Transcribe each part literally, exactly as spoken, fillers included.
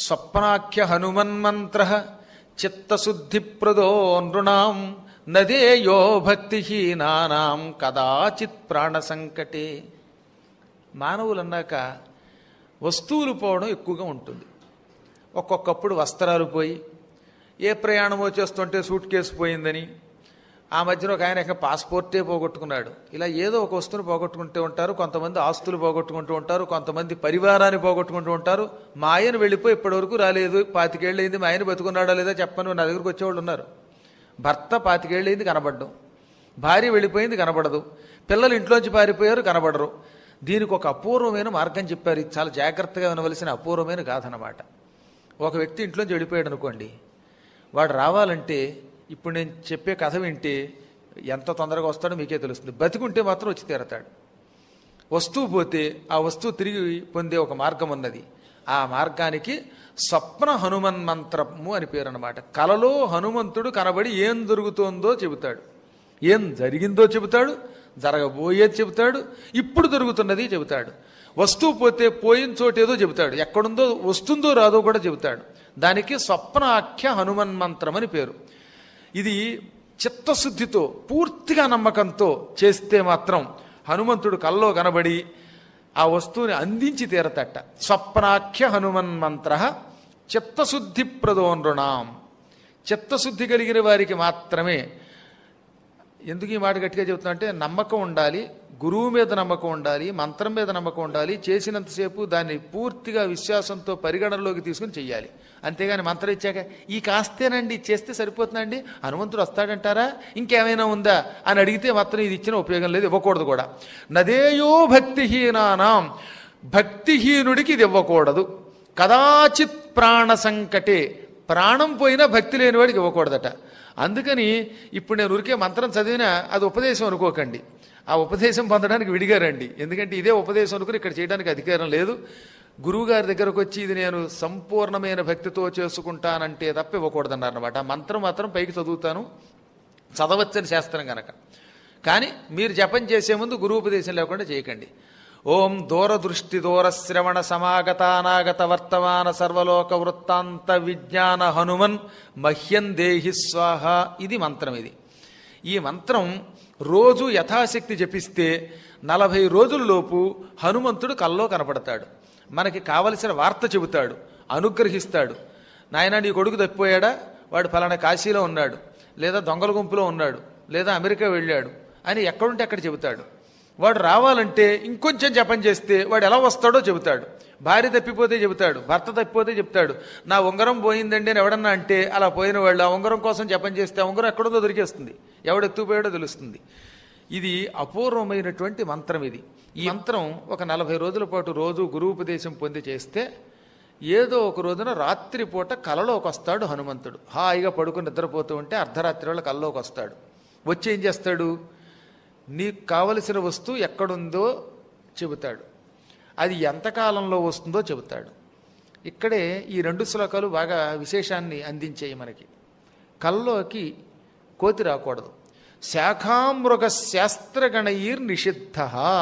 స్వప్నాఖ్య హనుమన్మంత్ర చిత్తశుద్ధిప్రదో నృణాం నదేయో భక్తిహీనానాం కదాచిత్ ప్రాణ సంకటే. మానవులన్నాక వస్తువులు పోవడం ఎక్కువగా ఉంటుంది. ఒక్కొక్కప్పుడు వస్త్రాలు పోయి, ఏ ప్రయాణమో చేస్తుంటే సూట్ కేసు పోయిందని, ఆ మధ్యలో ఒక ఆయన పాస్పోర్టే పోగొట్టుకున్నాడు. ఇలా ఏదో ఒక వస్తువును పోగొట్టుకుంటూ ఉంటారు. కొంతమంది ఆస్తులు పోగొట్టుకుంటూ ఉంటారు, కొంతమంది పరివారాన్ని పోగొట్టుకుంటూ ఉంటారు. మా ఆయన వెళ్ళిపోయి ఇప్పటివరకు రాలేదు, పాతికేళ్ళు అయింది, మా ఆయన బతుకున్నాడా లేదా చెప్పను, నా దగ్గరకు వచ్చేవాళ్ళు ఉన్నారు. భర్త పాతికేళ్ళు అయింది కనబడ్డం, భార్య వెళ్ళిపోయింది కనబడదు, పిల్లలు ఇంట్లోంచి పారిపోయారు కనబడరు. దీనికి ఒక అపూర్వమైన మార్గం చెప్పారు. ఇది చాలా జాగ్రత్తగా వినవలసిన అపూర్వమైన గాథ అన్నమాట. ఒక వ్యక్తి ఇంట్లోంచి వెళ్ళిపోయాడు అనుకోండి, వాడు రావాలంటే ఇప్పుడు నేను చెప్పే కథ వింటే ఎంత తొందరగా వస్తాడో మీకే తెలుస్తుంది. బతికుంటే మాత్రం వచ్చి తీరతాడు. వస్తువు పోతే ఆ వస్తువు తిరిగి పొందే ఒక మార్గం ఉన్నది. ఆ మార్గానికి స్వప్న హనుమన్ మంత్రము అని పేరు అన్నమాట. కలలో హనుమంతుడు కనబడి ఏం జరుగుతోందో చెబుతాడు, ఏం జరిగిందో చెబుతాడు, జరగబోయేది చెబుతాడు, ఇప్పుడు జరుగుతున్నది చెబుతాడు. వస్తువు పోతే పోయిన చోటేదో చెబుతాడు, ఎక్కడుందో వస్తుందో రాదో కూడా చెబుతాడు. దానికి స్వప్నాఖ్య హనుమన్ మంత్రం అని పేరు. ఇది చిత్తశుద్ధితో పూర్తిగా నమ్మకంతో చేస్తే మాత్రం హనుమంతుడు కల్లో కనబడి ఆ వస్తువుని అందించి తీరతట. స్వప్నాఖ్య హనుమన్ మంత్ర చిత్తశుద్ధి ప్రదోనృణాం. చిత్తశుద్ధి కలిగిన వారికి మాత్రమే. ఎందుకు ఈ మాట గట్టిగా చెబుతున్నా అంటే, నమ్మకం ఉండాలి, గురువు మీద నమ్మకం ఉండాలి, మంత్రం మీద నమ్మకం ఉండాలి. చేసినంతసేపు దాన్ని పూర్తిగా విశ్వాసంతో పరిగణనలోకి తీసుకుని చెయ్యాలి. అంతేగాని మంత్రం ఇచ్చాక ఈ కాస్తేనండి చేస్తే సరిపోతుందండి, హనుమంతుడు వస్తాడంటారా, ఇంకేమైనా ఉందా అని అడిగితే మాత్రం ఇది ఇచ్చిన ఉపయోగం లేదు, ఇవ్వకూడదు కూడా. నదేయో భక్తిహీనానాం, భక్తిహీనుడికి ఇది ఇవ్వకూడదు. కదాచిత్ ప్రాణ సంకటే, ప్రాణం పోయినా భక్తి లేనివాడికి ఇవ్వకూడదట. అందుకని ఇప్పుడు నేను ఊరికే మంత్రం చదివినా అది ఉపదేశం అనుకోకండి, ఆ ఉపదేశం పొందడానికి విడిగారండి. ఎందుకంటే ఇదే ఉపదేశం అనుకుని ఇక్కడ చేయడానికి అధికారం లేదు. గురువుగారి దగ్గరకు వచ్చి ఇది నేను సంపూర్ణమైన భక్తితో చేసుకుంటానంటే తప్ప ఇవ్వకూడదన్నారు అనమాట. ఆ మంత్రం మాత్రం పైకి చదువుతాను, చదవచ్చని శాస్త్రం కనుక. కానీ మీరు జపం చేసే ముందు గురువుపదేశం లేకుండా చేయకండి. ఓం దూరదృష్టి దూరశ్రవణ సమాగతానాగత వర్తమాన సర్వలోక వృత్తాంత విజ్ఞాన హనుమన్ మహ్యం దేహి స్వాహ. ఇది మంత్రం. ఇది ఈ మంత్రం రోజు యథాశక్తి జపిస్తే నలభై రోజుల్లోపు హనుమంతుడు కల్లో కనపడతాడు. మనకి కావలసిన వార్త చెబుతాడు, అనుగ్రహిస్తాడు. నాయనా నీ కొడుకు తప్పిపోయాడా, వాడు ఫలానా కాశీలో ఉన్నాడు, లేదా దొంగల గుంపులో ఉన్నాడు, లేదా అమెరికా వెళ్ళాడు అని ఎక్కడుంటే అక్కడ చెబుతాడు. వాడు రావాలంటే ఇంకొంచెం జపం చేస్తే వాడు ఎలా వస్తాడో చెబుతాడు. భార్య తప్పిపోతే చెబుతాడు, భర్త తప్పిపోతే చెప్తాడు. నా ఉంగరం పోయిందండి అని ఎవడన్నా అంటే అలా పోయిన వాళ్ళు ఆ ఉంగరం కోసం జపం చేస్తే ఆ ఉంగరం ఎక్కడుందో దొరికేస్తుంది, ఎవడెత్తుపోయాడో తెలుస్తుంది. ఇది అపూర్వమైనటువంటి మంత్రం. ఇది ఈ మంత్రం ఒక నలభై రోజుల పాటు రోజు గురువుపదేశం పొంది చేస్తే ఏదో ఒక రోజున రాత్రిపూట కలలోకి వస్తాడు హనుమంతుడు. హాయిగా పడుకుని నిద్రపోతూ ఉంటే అర్ధరాత్రి వేళ కల్లోకి వస్తాడు. వచ్చి ఏం చేస్తాడు, నీకు కావలసిన వస్తువు ఎక్కడుందో చెబుతాడు, అది ఎంతకాలంలో వస్తుందో చెబుతాడు. ఇక్కడే ఈ రెండు శ్లోకాలు బాగా విశేషాన్ని అందించాయి మనకి. కల్లోకి కోతి రాకూడదు. శాఖామృగ శాస్త్రగణైర్ నిషిద్ధ.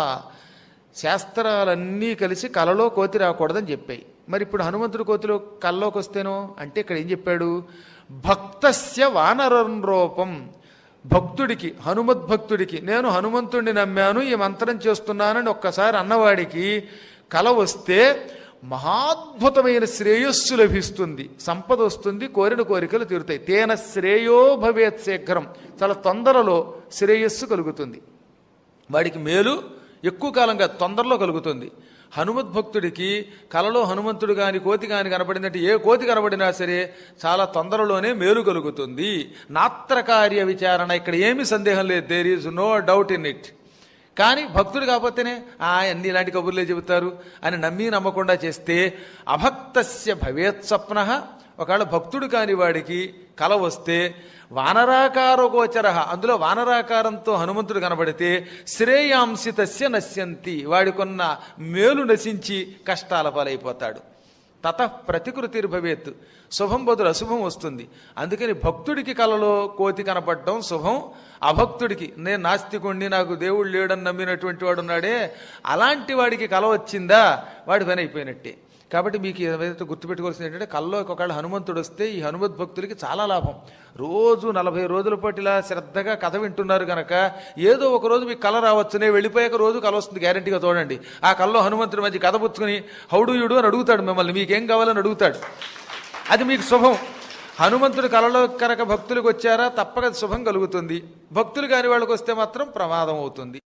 శాస్త్రాలన్నీ కలిసి కలలో కోతి రాకూడదని చెప్పాయి. మరి ఇప్పుడు హనుమంతుడు కోతిలో కల్లోకి వస్తేనో అంటే ఇక్కడ ఏం చెప్పాడు, భక్తస్య వానరం రూపం. భక్తుడికి, హనుమద్భక్తుడికి, నేను హనుమంతుడిని నమ్మాను ఈ మంత్రం చేస్తున్నానని ఒక్కసారి అన్నవాడికి కల వస్తే మహాద్భుతమైన శ్రేయస్సు లభిస్తుంది, సంపద వస్తుంది, కోరిన కోరికలు తీరుతాయి. తేన శ్రేయో భవేత్ శీఘ్రం, చాలా తొందరలో శ్రేయస్సు కలుగుతుంది. వాడికి మేలు ఎక్కువ కాలంగా తొందరలో కలుగుతుంది. హనుమద్భక్తుడికి కలలో హనుమంతుడు కాని కోతి కాని కనబడిందంటే ఏ కోతి కనబడినా సరే చాలా తొందరలోనే మేలు కలుగుతుంది. నాత్రకార్య విచారణ, ఇక్కడ ఏమీ సందేహం లేదు, there is no doubt in it. కానీ భక్తుడు కాకపోతేనే ఆ అన్ని ఇలాంటి కబుర్లే చెబుతారు అని నమ్మి నమ్మకుండా చేస్తే అభక్తస్య భవేత్ స్వప్న. ఒకవేళ భక్తుడు కాని వాడికి కల వస్తే వానరాకార గోచర, అందులో వానరాకారంతో హనుమంతుడు కనబడితే శ్రేయాంసి తస్య నశ్యంతి, వాడికొన్న మేలు నశించి కష్టాల పాలైపోతాడు. తత ప్రతికృతిర్భవేత్, శుభం బదులు అశుభం వస్తుంది. అందుకని భక్తుడికి కలలో కోతి కనపడటం శుభం, అభక్తుడికి నేను నాస్తికుణ్ణి నాకు దేవుడు లేడని నమ్మినటువంటి వాడు ఉన్నాడే అలాంటి వాడికి కల వచ్చిందా వాడి పని అయిపోయినట్టే. కాబట్టి మీకు ఏదైతే గుర్తుపెట్టుకోవాల్సింది ఏంటంటే కల్లో ఒకవేళ హనుమంతుడు వస్తే ఈ హనుమద్ భక్తులకి చాలా లాభం. రోజు నలభై రోజుల పాటు ఇలా శ్రద్ధగా కథ వింటున్నారు కనుక ఏదో ఒక రోజు మీకు కళ రావచ్చునే, వెళ్ళిపోయాక రోజు కళ వస్తుంది గ్యారెంటీగా. చూడండి, ఆ కల్లో హనుమంతుడి మధ్య కథ పుచ్చుకుని హౌడు యుడు అని అడుగుతాడు మిమ్మల్ని, మీకేం కావాలని అడుగుతాడు. అది మీకు శుభం. హనుమంతుడి కళలో కనుక భక్తులకు వచ్చారా తప్పక శుభం కలుగుతుంది. భక్తులు కాని వాళ్ళకి వస్తే మాత్రం ప్రమాదం అవుతుంది.